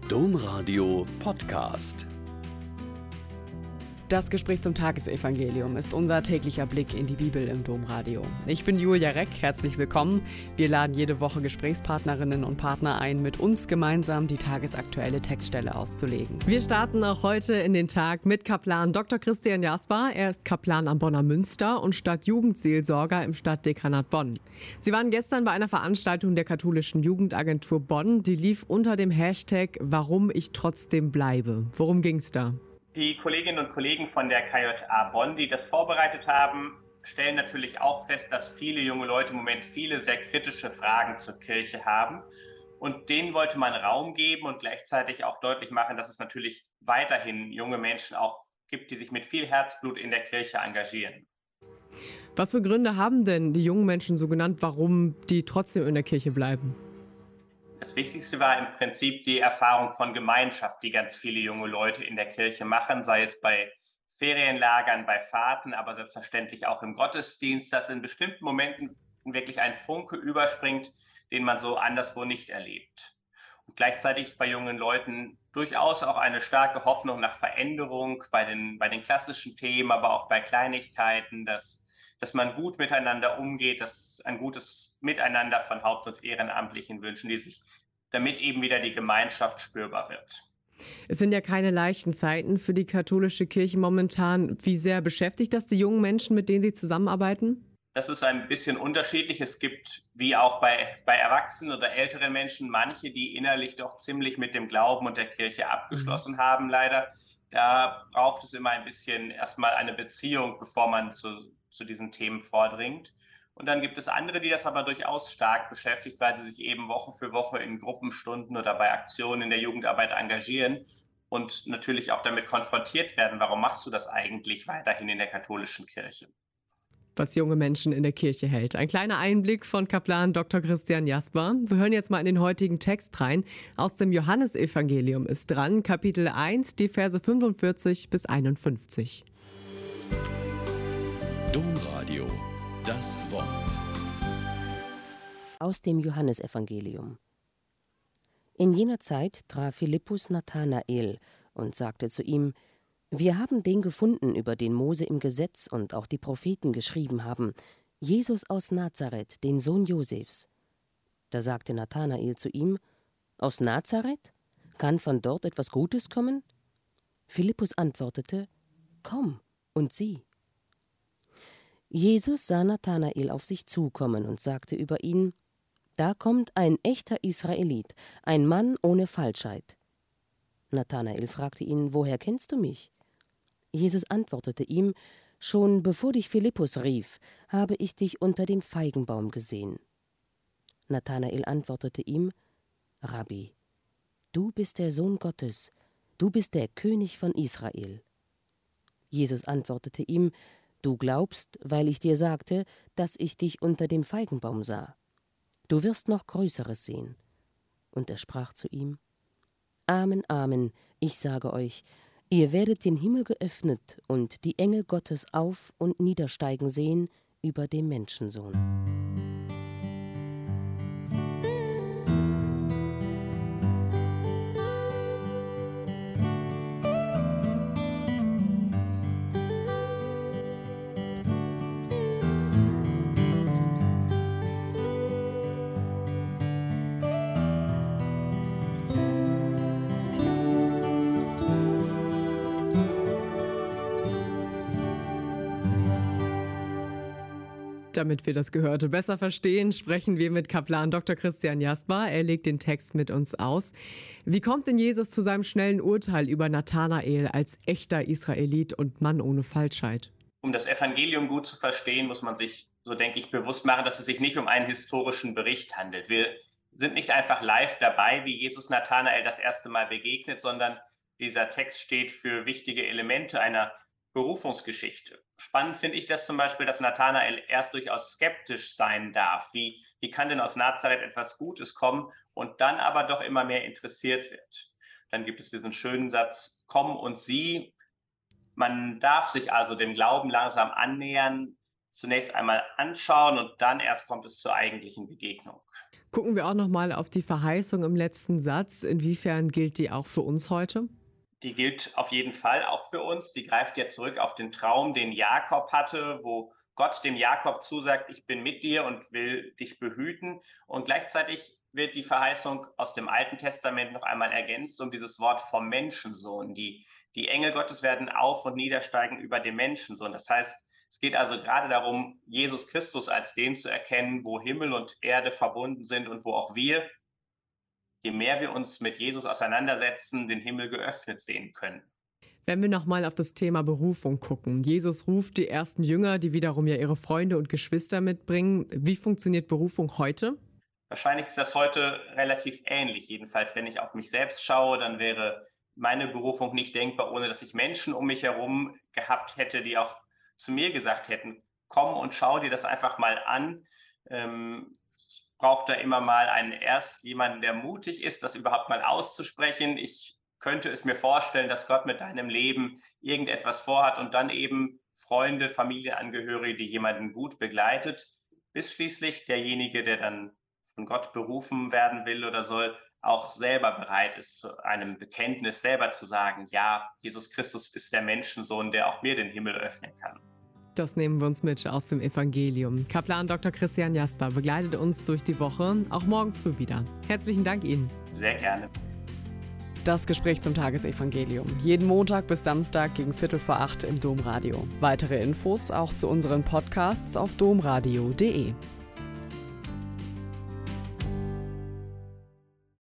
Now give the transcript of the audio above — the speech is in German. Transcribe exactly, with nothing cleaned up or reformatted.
Domradio Podcast. Das Gespräch zum Tagesevangelium ist unser täglicher Blick in die Bibel im Domradio. Ich bin Julia Reck, herzlich willkommen. Wir laden jede Woche Gesprächspartnerinnen und Partner ein, mit uns gemeinsam die tagesaktuelle Textstelle auszulegen. Wir starten auch heute in den Tag mit Kaplan Doktor Christian Jasper. Er ist Kaplan am Bonner Münster und Stadtjugendseelsorger im Stadtdekanat Bonn. Sie waren gestern bei einer Veranstaltung der katholischen Jugendagentur Bonn. Die lief unter dem Hashtag Warum ich trotzdem bleibe. Worum ging's da? Die Kolleginnen und Kollegen von der K J A Bonn, die das vorbereitet haben, stellen natürlich auch fest, dass viele junge Leute im Moment viele sehr kritische Fragen zur Kirche haben. Und denen wollte man Raum geben und gleichzeitig auch deutlich machen, dass es natürlich weiterhin junge Menschen auch gibt, die sich mit viel Herzblut in der Kirche engagieren. Was für Gründe haben denn die jungen Menschen so genannt, warum die trotzdem in der Kirche bleiben? Das Wichtigste war im Prinzip die Erfahrung von Gemeinschaft, die ganz viele junge Leute in der Kirche machen, sei es bei Ferienlagern, bei Fahrten, aber selbstverständlich auch im Gottesdienst, dass in bestimmten Momenten wirklich ein Funke überspringt, den man so anderswo nicht erlebt. Und gleichzeitig ist bei jungen Leuten durchaus auch eine starke Hoffnung nach Veränderung bei den, bei den klassischen Themen, aber auch bei Kleinigkeiten, dass dass man gut miteinander umgeht, dass ein gutes Miteinander von Haupt- und Ehrenamtlichen wünschen, die sich, damit eben wieder die Gemeinschaft spürbar wird. Es sind ja keine leichten Zeiten für die katholische Kirche momentan. Wie sehr beschäftigt das die jungen Menschen, mit denen Sie zusammenarbeiten? Das ist ein bisschen unterschiedlich. Es gibt, wie auch bei, bei Erwachsenen oder älteren Menschen, manche, die innerlich doch ziemlich mit dem Glauben und der Kirche abgeschlossen mhm. haben, leider. Da braucht es immer ein bisschen erstmal eine Beziehung, bevor man zu zu diesen Themen vordringt. Und dann gibt es andere, die das aber durchaus stark beschäftigt, weil sie sich eben Woche für Woche in Gruppenstunden oder bei Aktionen in der Jugendarbeit engagieren und natürlich auch damit konfrontiert werden, warum machst du das eigentlich weiterhin in der katholischen Kirche? Was junge Menschen in der Kirche hält. Ein kleiner Einblick von Kaplan Doktor Christian Jasper. Wir hören jetzt mal in den heutigen Text rein. Aus dem Johannesevangelium ist dran, Kapitel eins, die Verse fünfundvierzig bis einundfünfzig. Domradio, das Wort. Aus dem Johannesevangelium. In jener Zeit traf Philippus Nathanael und sagte zu ihm: Wir haben den gefunden, über den Mose im Gesetz und auch die Propheten geschrieben haben, Jesus aus Nazareth, den Sohn Josefs. Da sagte Nathanael zu ihm: Aus Nazareth? Kann von dort etwas Gutes kommen? Philippus antwortete: Komm und sieh. Jesus sah Nathanael auf sich zukommen und sagte über ihn: Da kommt ein echter Israelit, ein Mann ohne Falschheit. Nathanael fragte ihn: Woher kennst du mich? Jesus antwortete ihm: Schon bevor dich Philippus rief, habe ich dich unter dem Feigenbaum gesehen. Nathanael antwortete ihm: Rabbi, du bist der Sohn Gottes, du bist der König von Israel. Jesus antwortete ihm: Du glaubst, weil ich dir sagte, dass ich dich unter dem Feigenbaum sah. Du wirst noch Größeres sehen. Und er sprach zu ihm: Amen, Amen, ich sage euch, ihr werdet den Himmel geöffnet und die Engel Gottes auf- und niedersteigen sehen über dem Menschensohn. Damit wir das Gehörte besser verstehen, sprechen wir mit Kaplan Doktor Christian Jasper. Er legt den Text mit uns aus. Wie kommt denn Jesus zu seinem schnellen Urteil über Nathanael als echter Israelit und Mann ohne Falschheit? Um das Evangelium gut zu verstehen, muss man sich, so denke ich, bewusst machen, dass es sich nicht um einen historischen Bericht handelt. Wir sind nicht einfach live dabei, wie Jesus Nathanael das erste Mal begegnet, sondern dieser Text steht für wichtige Elemente einer Berufungsgeschichte. Spannend finde ich das zum Beispiel, dass Nathanael erst durchaus skeptisch sein darf. Wie, wie kann denn aus Nazareth etwas Gutes kommen und dann aber doch immer mehr interessiert wird? Dann gibt es diesen schönen Satz: Komm und sieh. Man darf sich also dem Glauben langsam annähern, zunächst einmal anschauen und dann erst kommt es zur eigentlichen Begegnung. Gucken wir auch noch mal auf die Verheißung im letzten Satz. Inwiefern gilt die auch für uns heute? Die gilt auf jeden Fall auch für uns. Die greift ja zurück auf den Traum, den Jakob hatte, wo Gott dem Jakob zusagt, ich bin mit dir und will dich behüten. Und gleichzeitig wird die Verheißung aus dem Alten Testament noch einmal ergänzt um dieses Wort vom Menschensohn. Die, die Engel Gottes werden auf- und niedersteigen über den Menschensohn. Das heißt, es geht also gerade darum, Jesus Christus als den zu erkennen, wo Himmel und Erde verbunden sind und wo auch wir, je mehr wir uns mit Jesus auseinandersetzen, den Himmel geöffnet sehen können. Wenn wir nochmal auf das Thema Berufung gucken. Jesus ruft die ersten Jünger, die wiederum ja ihre Freunde und Geschwister mitbringen. Wie funktioniert Berufung heute? Wahrscheinlich ist das heute relativ ähnlich. Jedenfalls, wenn ich auf mich selbst schaue, dann wäre meine Berufung nicht denkbar, ohne dass ich Menschen um mich herum gehabt hätte, die auch zu mir gesagt hätten, komm und schau dir das einfach mal an. Ähm, es braucht da immer mal einen erst jemanden, der mutig ist, das überhaupt mal auszusprechen. Ich könnte es mir vorstellen, dass Gott mit deinem Leben irgendetwas vorhat und dann eben Freunde, Familienangehörige, die jemanden gut begleitet, bis schließlich derjenige, der dann von Gott berufen werden will oder soll, auch selber bereit ist, zu einem Bekenntnis selber zu sagen, ja, Jesus Christus ist der Menschensohn, der auch mir den Himmel öffnen kann. Das nehmen wir uns mit aus dem Evangelium. Kaplan Doktor Christian Jasper begleitet uns durch die Woche, auch morgen früh wieder. Herzlichen Dank Ihnen. Sehr gerne. Das Gespräch zum Tagesevangelium. Jeden Montag bis Samstag gegen Viertel vor acht im Domradio. Weitere Infos auch zu unseren Podcasts auf domradio punkt de.